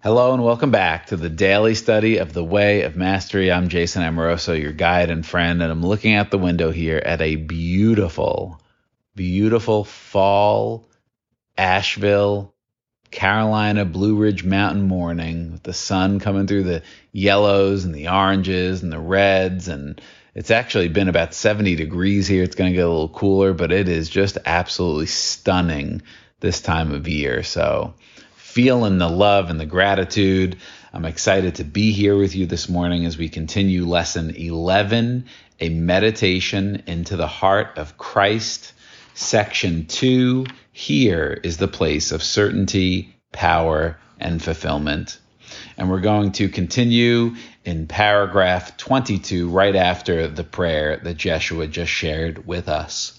Hello and welcome back to the daily study of the Way of Mastery. I'm Jason Amoroso, your guide and friend, and I'm looking out the window here at a beautiful, beautiful fall Asheville, Carolina Blue Ridge Mountain morning with the sun coming through the yellows and the oranges and the reds. And it's actually been about 70 degrees here. It's going to get a little cooler, but it is just absolutely stunning this time of year. So feeling the love and the gratitude. I'm excited to be here with you this morning as we continue lesson 11, a meditation into the heart of Christ. Section 2, here is the place of certainty, power, and fulfillment. And we're going to continue in paragraph 22 right after the prayer that Jeshua just shared with us.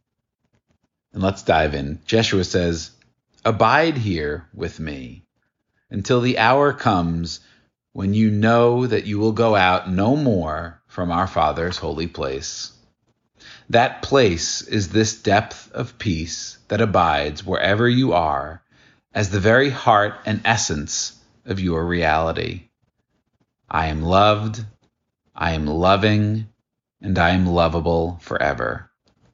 And let's dive in. Jeshua says, "Abide here with me until the hour comes when you know that you will go out no more from our Father's holy place. That place is this depth of peace that abides wherever you are as the very heart and essence of your reality. I am loved, I am loving, and I am lovable forever."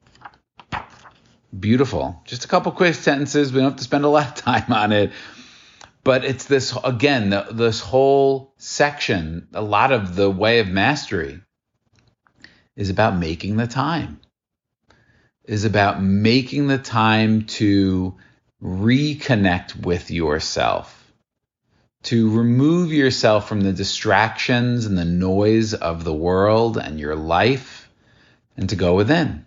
Beautiful. Just a couple quick sentences. We don't have to spend a lot of time on it. But it's this, again, this whole section, a lot of the Way of Mastery is about making the time. Is about making the time to reconnect with yourself, to remove yourself from the distractions and the noise of the world and your life, and to go within,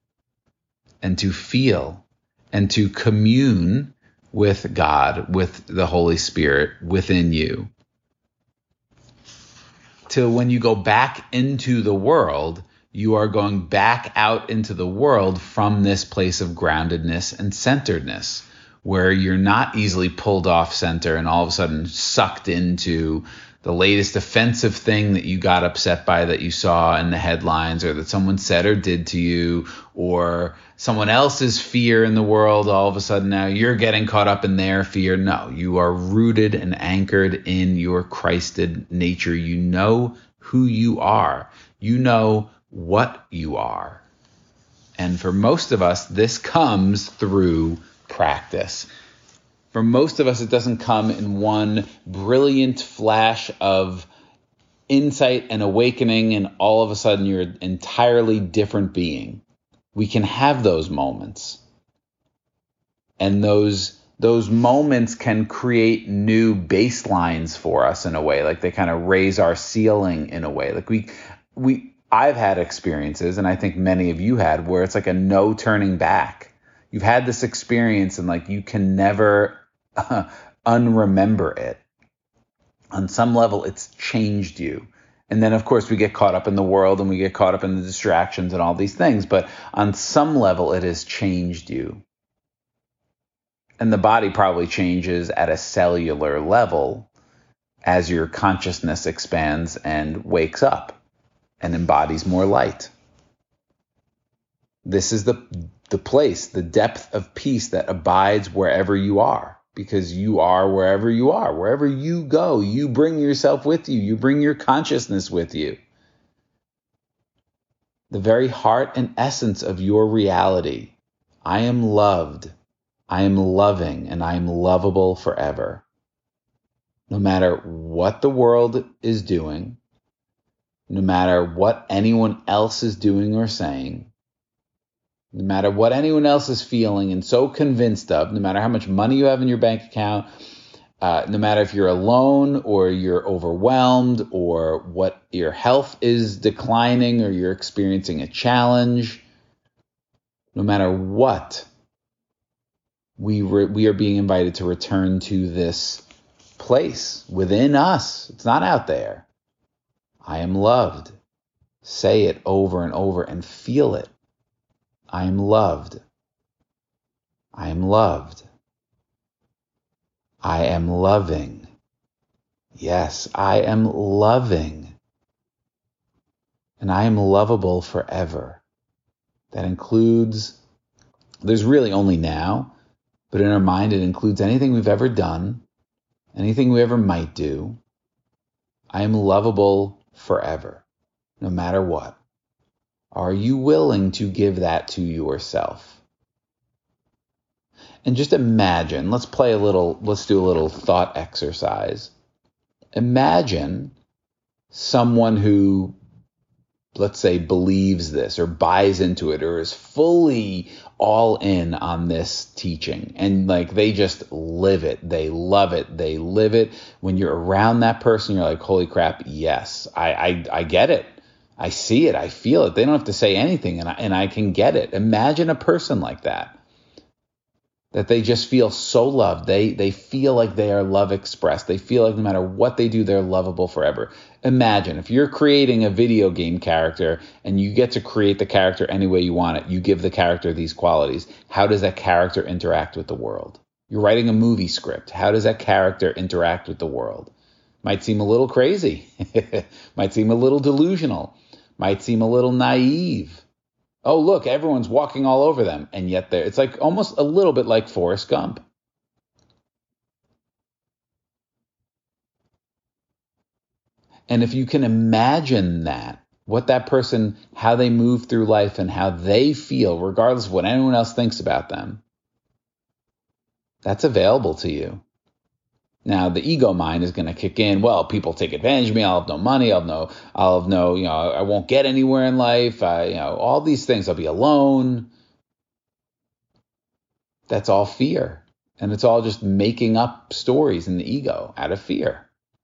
and to feel, and to commune with God, with the Holy Spirit within you. Till when you go back into the world, you are going back out into the world from this place of groundedness and centeredness, where you're not easily pulled off center and all of a sudden sucked into the latest offensive thing that you got upset by that you saw in the headlines, or that someone said or did to you, or someone else's fear in the world. All of a sudden now you're getting caught up in their fear. No, you are rooted and anchored in your Christed nature. You know who you are. You know what you are. And for most of us, this comes through practice. For most of us, it doesn't come in one brilliant flash of insight and awakening, and all of a sudden you're an entirely different being. We can have those moments. And those moments can create new baselines for us in a way. Like they kind of raise our ceiling in a way. Like I've had experiences, and I think many of you had, where it's like a no turning back. You've had this experience and like you can never unremember it. On some level, it's changed you. And then, of course, we get caught up in the world and we get caught up in the distractions and all these things. But on some level, it has changed you. And the body probably changes at a cellular level as your consciousness expands and wakes up and embodies more light. This is the place, the depth of peace that abides wherever you are, because you are wherever you are. Wherever you go, you bring yourself with you. You bring your consciousness with you. The very heart and essence of your reality. I am loved, I am loving, and I am lovable forever. No matter what the world is doing, no matter what anyone else is doing or saying, no matter what anyone else is feeling and so convinced of, no matter how much money you have in your bank account, no matter if you're alone or you're overwhelmed or what your health is declining or you're experiencing a challenge, no matter what, we are being invited to return to this place within us. It's not out there. I am loved. Say it over and over and feel it. I am loved. I am loved. I am loving. Yes, I am loving. And I am lovable forever. That includes, there's really only now, but in our mind it includes anything we've ever done, anything we ever might do. I am lovable forever, no matter what. Are you willing to give that to yourself? And just imagine, let's do a little thought exercise. Imagine someone who, let's say, believes this or buys into it or is fully all in on this teaching, and like they just live it, they love it, they live it. When you're around that person, you're like, holy crap, yes, I get it. I see it, I feel it. They don't have to say anything, and I can get it. Imagine a person like that they just feel so loved. They feel like they are love expressed. They feel like no matter what they do, they're lovable forever. Imagine if you're creating a video game character and you get to create the character any way you want it. You give the character these qualities. How does that character interact with the world? You're writing a movie script. How does that character interact with the world? Might seem a little crazy. Might seem a little delusional. Might seem a little naive. Oh, look, everyone's walking all over them. And yet it's like almost a little bit like Forrest Gump. And if you can imagine that, what that person, how they move through life and how they feel, regardless of what anyone else thinks about them, that's available to you. Now, the ego mind is going to kick in. Well, people take advantage of me. I'll have no money. I'll have no, I won't get anywhere in life. All these things. I'll be alone. That's all fear. And it's all just making up stories in the ego out of fear.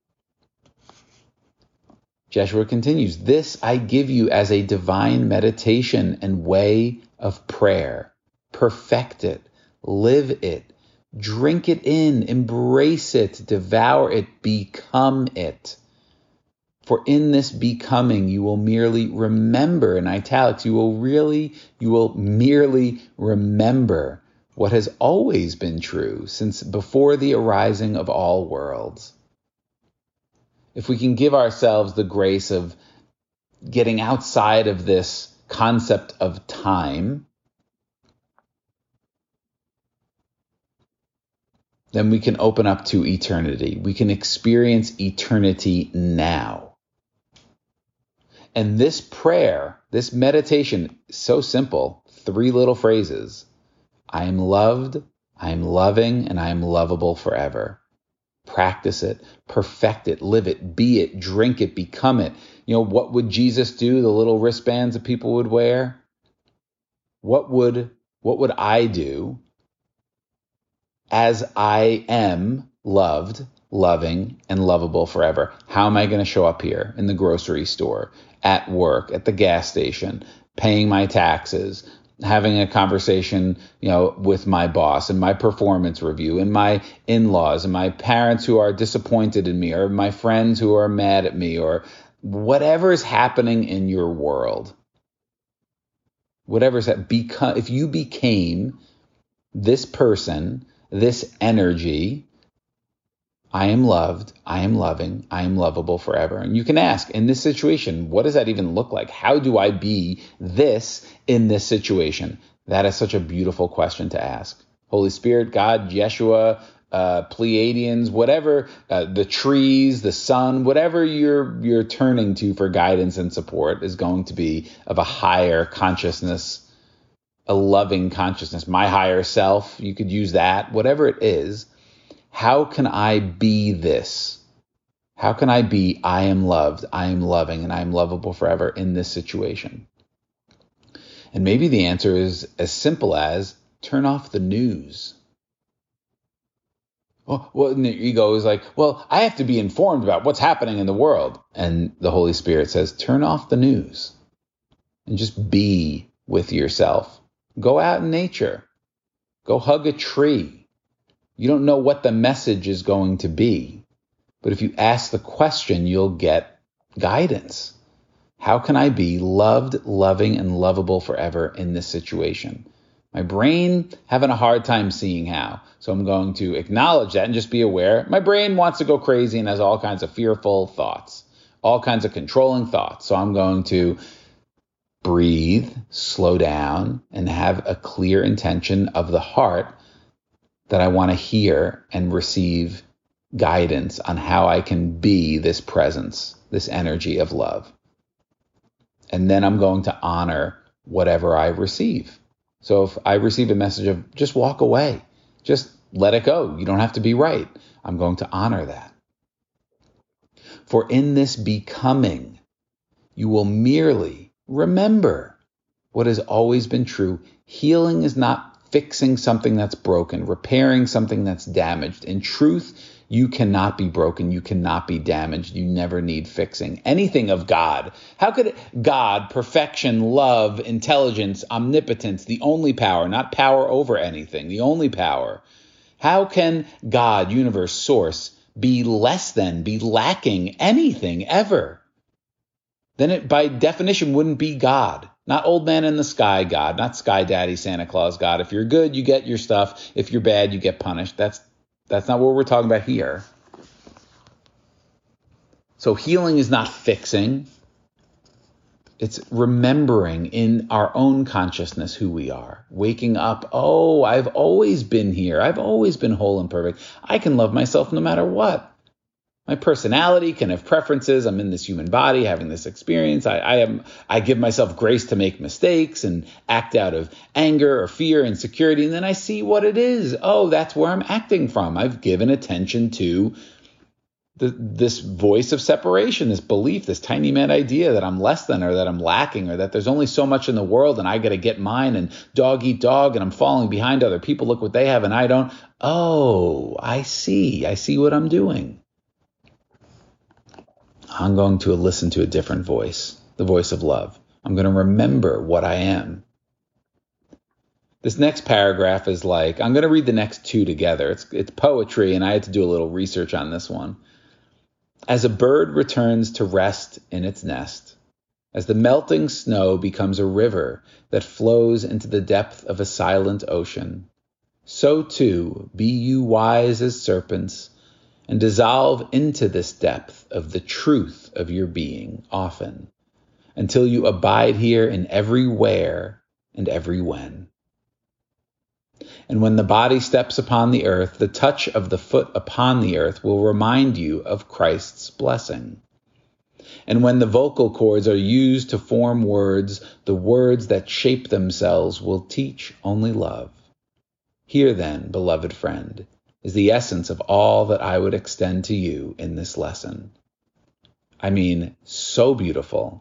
Jeshua continues, this I give you as a divine meditation and way of prayer. Perfect it. Live it. Drink it in, embrace it, devour it, become it. For in this becoming, you will merely remember, in italics, you will merely remember what has always been true since before the arising of all worlds. If we can give ourselves the grace of getting outside of this concept of time, then we can open up to eternity. We can experience eternity now. And this prayer, this meditation, so simple, 3 little phrases. I am loved, I am loving, and I am lovable forever. Practice it, perfect it, live it, be it, drink it, become it. What would Jesus do? The little wristbands that people would wear? What would I do? As I am loved, loving, and lovable forever, how am I going to show up here in the grocery store, at work, at the gas station, paying my taxes, having a conversation, with my boss and my performance review and my in-laws and my parents who are disappointed in me or my friends who are mad at me or whatever is happening in your world? If you became this person, this energy, I am loved, I am loving, I am lovable forever. And you can ask, in this situation, what does that even look like? How do I be this in this situation? That is such a beautiful question to ask. Holy Spirit, God, Yeshua, Pleiadians, whatever, the trees, the sun, whatever you're turning to for guidance and support is going to be of a higher consciousness, a loving consciousness, my higher self. You could use that, whatever it is. How can I be this? How can I be, I am loved, I am loving, and I am lovable forever in this situation? And maybe the answer is as simple as turn off the news. Well, and the ego is like, well, I have to be informed about what's happening in the world. And the Holy Spirit says, turn off the news and just be with yourself. Go out in nature. Go hug a tree. You don't know what the message is going to be, but if you ask the question, you'll get guidance. How can I be loved, loving, and lovable forever in this situation? My brain having a hard time seeing how. So I'm going to acknowledge that and just be aware. My brain wants to go crazy and has all kinds of fearful thoughts, all kinds of controlling thoughts. So I'm going to breathe, slow down, and have a clear intention of the heart that I want to hear and receive guidance on how I can be this presence, this energy of love. And then I'm going to honor whatever I receive. So if I receive a message of just walk away, just let it go. You don't have to be right. I'm going to honor that. For in this becoming, you will merely remember what has always been true. Healing is not fixing something that's broken, repairing something that's damaged. In truth, you cannot be broken. You cannot be damaged. You never need fixing anything of God. How could God, perfection, love, intelligence, omnipotence, the only power, not power over anything, the only power? How can God, universe, source, be less than, be lacking anything ever? Then it, by definition, wouldn't be God. Not old man in the sky God, not sky daddy, Santa Claus God. If you're good, you get your stuff. If you're bad, you get punished. That's not what we're talking about here. So healing is not fixing. It's remembering in our own consciousness who we are. Waking up, oh, I've always been here. I've always been whole and perfect. I can love myself no matter what. My personality can have preferences. I'm in this human body having this experience. I give myself grace to make mistakes and act out of anger or fear, insecurity. And then I see what it is. Oh, that's where I'm acting from. I've given attention to this voice of separation, this belief, this tiny mad idea that I'm less than, or that I'm lacking, or that there's only so much in the world and I got to get mine, and dog eat dog, and I'm falling behind other people. Look what they have and I don't. Oh, I see. I see what I'm doing. I'm going to listen to a different voice, the voice of love. I'm going to remember what I am. This next paragraph is like, I'm going to read the next two together. It's poetry, and I had to do a little research on this one. As a bird returns to rest in its nest, as the melting snow becomes a river that flows into the depth of a silent ocean, so too be you wise as serpents, and dissolve into this depth of the truth of your being often, until you abide here in every where and every when. And when the body steps upon the earth, the touch of the foot upon the earth will remind you of Christ's blessing. And when the vocal cords are used to form words, the words that shape themselves will teach only love. Here then, beloved friend, is the essence of all that I would extend to you in this lesson. I mean, so beautiful.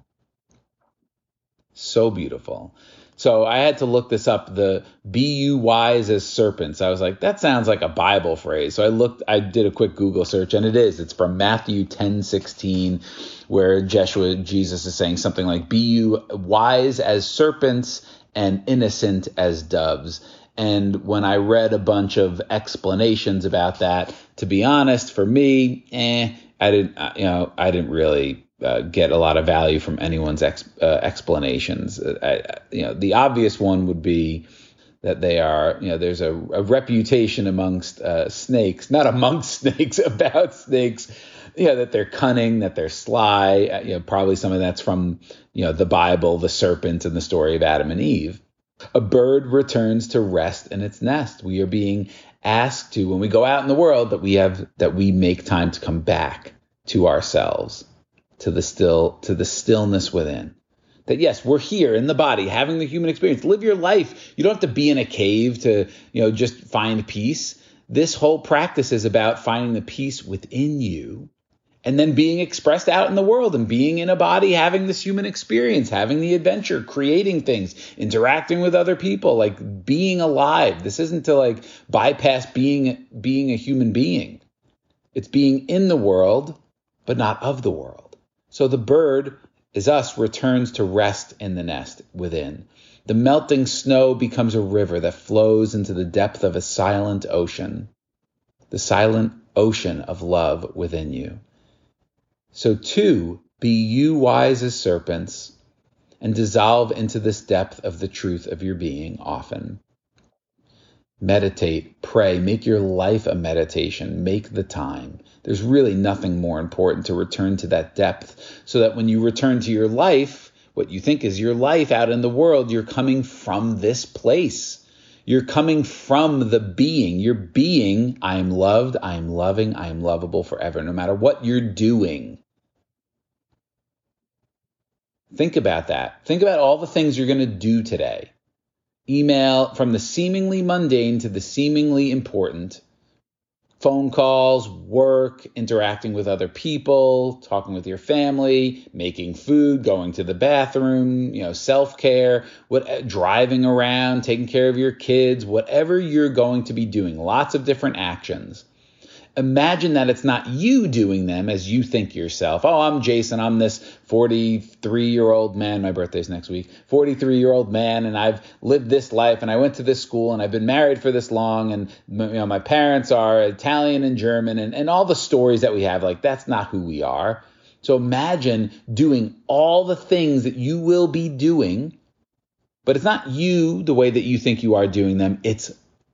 So beautiful. So I had to look this up, the be you wise as serpents. I was like, that sounds like a Bible phrase. So I did a quick Google search, and it is. It's from Matthew 10:16, where Jesus is saying something like, be you wise as serpents and innocent as doves. And when I read a bunch of explanations about that, to be honest, for me, I didn't really get a lot of value from anyone's explanations. The obvious one would be that they are, there's a reputation amongst snakes, not amongst snakes, about snakes, that they're cunning, that they're sly. Probably some of that's from, the Bible, the serpent, and the story of Adam and Eve. A bird returns to rest in its nest. We are being asked to, when we go out in the world, that we make time to come back to ourselves, to the stillness within. That yes, we're here in the body, having the human experience. Live your life. You don't have to be in a cave to, just find peace. This whole practice is about finding the peace within you, and then being expressed out in the world, and being in a body, having this human experience, having the adventure, creating things, interacting with other people, like being alive. This isn't to bypass being a human being. It's being in the world, but not of the world. So the bird is us, returns to rest in the nest within. The melting snow becomes a river that flows into the depth of a silent ocean, the silent ocean of love within you. So too, be you wise as serpents, and dissolve into this depth of the truth of your being often. Meditate, pray, make your life a meditation, make the time. There's really nothing more important to return to that depth, so that when you return to your life, what you think is your life out in the world, you're coming from this place. You're coming from the being. You're being, I am loved, I am loving, I am lovable forever, no matter what you're doing. Think about that. Think about all the things you're going to do today. Email, from the seemingly mundane to the seemingly important. Phone calls, work, interacting with other people, talking with your family, making food, going to the bathroom, self-care, driving around, taking care of your kids, whatever you're going to be doing, lots of different actions. Imagine that it's not you doing them as you think yourself. Oh, I'm Jason. I'm this 43-year-old man. My birthday's next week. 43-year-old man, and I've lived this life, and I went to this school, and I've been married for this long, and my parents are Italian and German, and all the stories that we have. Like, that's not who we are. So imagine doing all the things that you will be doing, but it's not you the way that you think you are doing them. It's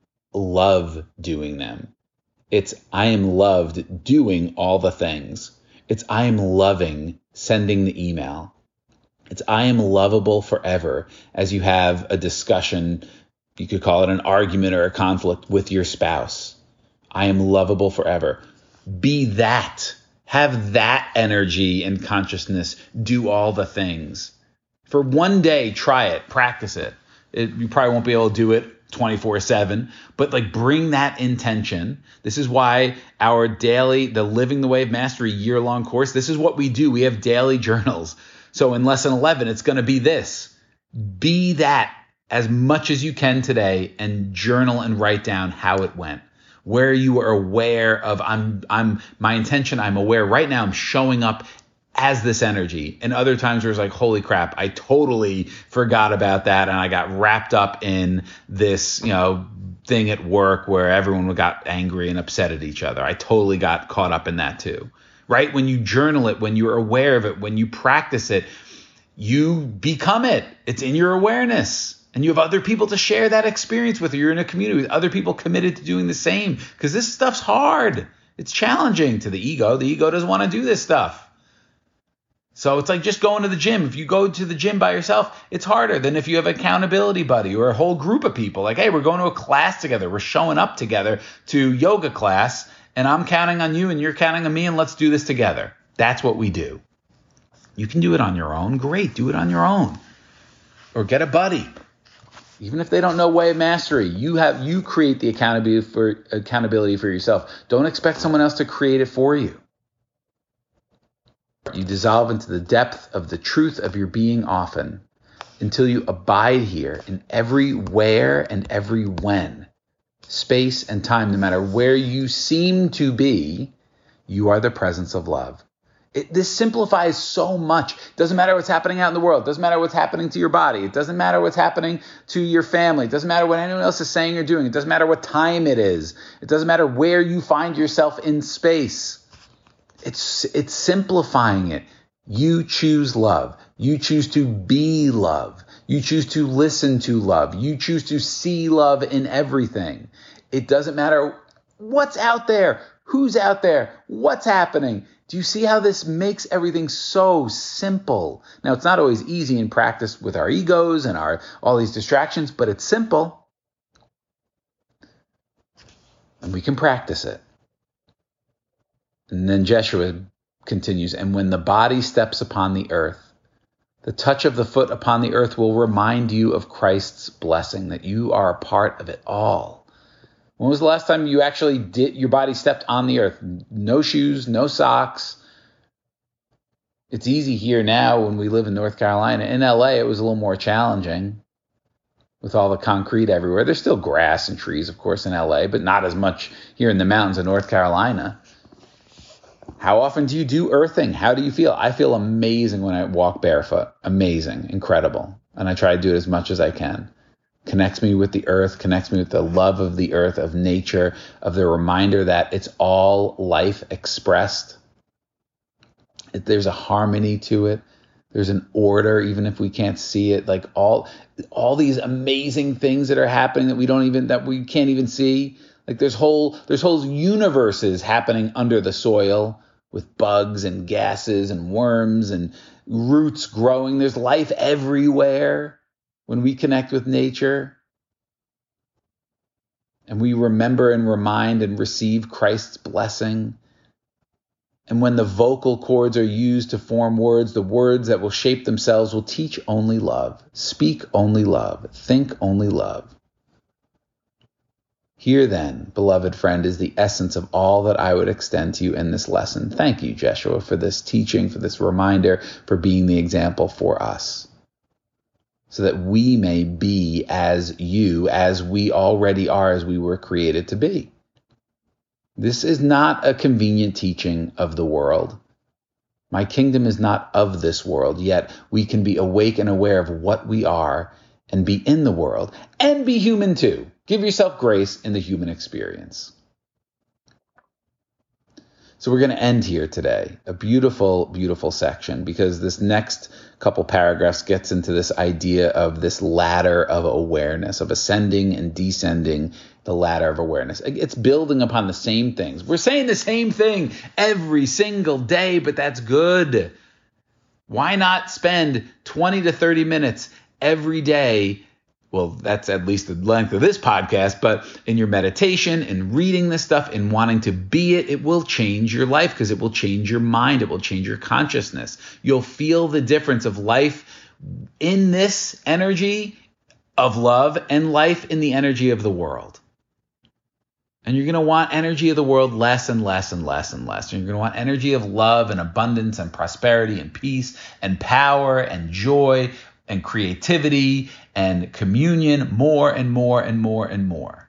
love doing them. It's I am loved doing all the things. It's I am loving sending the email. It's I am lovable forever as you have a discussion. You could call it an argument or a conflict with your spouse. I am lovable forever. Be that. Have that energy and consciousness. Do all the things. For one day, try it. Practice it. You probably won't be able to do it 24/7, but bring that intention. This is why our the Living the Way of Mastery year-long course, this is what we do. We have daily journals. So in lesson 11, it's going to be this. Be that as much as you can today and journal and write down how it went. Where you are aware of, my intention, I'm aware right now, I'm showing up as this energy. And other times where it's holy crap, I totally forgot about that. And I got wrapped up in this, thing at work where everyone got angry and upset at each other. I totally got caught up in that too, right? When you journal it, when you're aware of it, when you practice it, you become it. It's in your awareness. And you have other people to share that experience with. You're in a community with other people committed to doing the same, because this stuff's hard. It's challenging to the ego. The ego doesn't want to do this stuff. So it's like just going to the gym. If you go to the gym by yourself, it's harder than if you have an accountability buddy or a whole group of people. Hey, we're going to a class together. We're showing up together to yoga class, and I'm counting on you and you're counting on me, and let's do this together. That's what we do. You can do it on your own. Great. Do it on your own. Or get a buddy. Even if they don't know Way of Mastery, you create the accountability for yourself. Don't expect someone else to create it for you. You dissolve into the depth of the truth of your being often until you abide here in every where and every when. Space and time, no matter where you seem to be, you are the presence of love. This simplifies so much. It doesn't matter what's happening out in the world. It doesn't matter what's happening to your body. It doesn't matter what's happening to your family. It doesn't matter what anyone else is saying or doing. It doesn't matter what time it is. It doesn't matter where you find yourself in space. It's simplifying it. You choose love. You choose to be love. You choose to listen to love. You choose to see love in everything. It doesn't matter what's out there, who's out there, what's happening. Do you see how this makes everything so simple? Now, it's not always easy in practice with our egos and all these distractions, but it's simple. And we can practice it. And then Jeshua continues, and when the body steps upon the earth, the touch of the foot upon the earth will remind you of Christ's blessing, that you are a part of it all. When was the last time you actually your body stepped on the earth? No shoes, no socks. It's easy here now when we live in North Carolina. In LA, it was a little more challenging with all the concrete everywhere. There's still grass and trees, of course, in LA, but not as much here in the mountains of North Carolina. How often do you do earthing? How do you feel? I feel amazing when I walk barefoot. Amazing, incredible. And I try to do it as much as I can. Connects me with the earth, connects me with the love of the earth, of nature, of the reminder that it's all life expressed. There's a harmony to it. There's an order, even if we can't see it. Like all these amazing things that are happening that we can't even see. Like there's whole universes happening under the soil with bugs and gases and worms and roots growing. There's life everywhere when we connect with nature. and we remember and remind and receive Christ's blessing. And when the vocal cords are used to form words, the words that will shape themselves will teach only love, speak only love, think only love. Here then, beloved friend, is the essence of all that I would extend to you in this lesson. Thank you, Jeshua, for this teaching, for this reminder, for being the example for us, so that we may be as you, as we already are, as we were created to be. This is not a convenient teaching of the world. My kingdom is not of this world, yet we can be awake and aware of what we are and be in the world and be human too. Give yourself grace in the human experience. So we're going to end here today. A beautiful, beautiful section, because this next couple paragraphs gets into this idea of this ladder of awareness, of ascending and descending the ladder of awareness. It's building upon the same things. We're saying the same thing every single day, but that's good. Why not spend 20 to 30 minutes every day? Well, that's at least the length of this podcast, but in your meditation, in reading this stuff, in wanting to be it, it will change your life, because it will change your mind. It will change your consciousness. You'll feel the difference of life in this energy of love and life in the energy of the world. And you're going to want energy of the world less and less and less and less. And you're going to want energy of love and abundance and prosperity and peace and power and joy and creativity and communion more and more and more and more.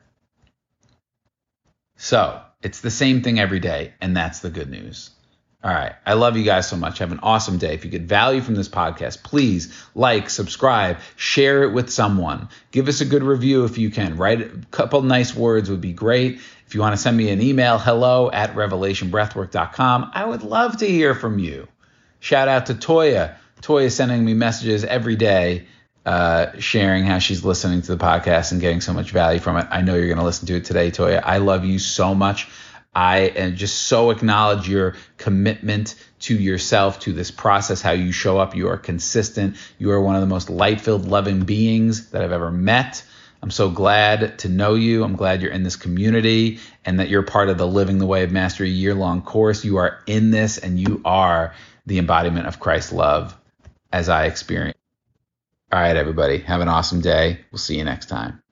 So it's the same thing every day, and that's the good news. All right. I love you guys so much. Have an awesome day. If you get value from this podcast, please like, subscribe, share it with someone. Give us a good review if you can. Write a couple nice words would be great. If you want to send me an email, hello@revelationbreathwork.com. I would love to hear from you. Shout out to Toya. Toya is sending me messages every day, sharing how she's listening to the podcast and getting so much value from it. I know you're going to listen to it today, Toya. I love you so much. I just so acknowledge your commitment to yourself, to this process, how you show up. You are consistent. You are one of the most light-filled, loving beings that I've ever met. I'm so glad to know you. I'm glad you're in this community and that you're part of the Living the Way of Mastery year-long course. You are in this, and you are the embodiment of Christ's love as I experience. All right, everybody. Have an awesome day. We'll see you next time.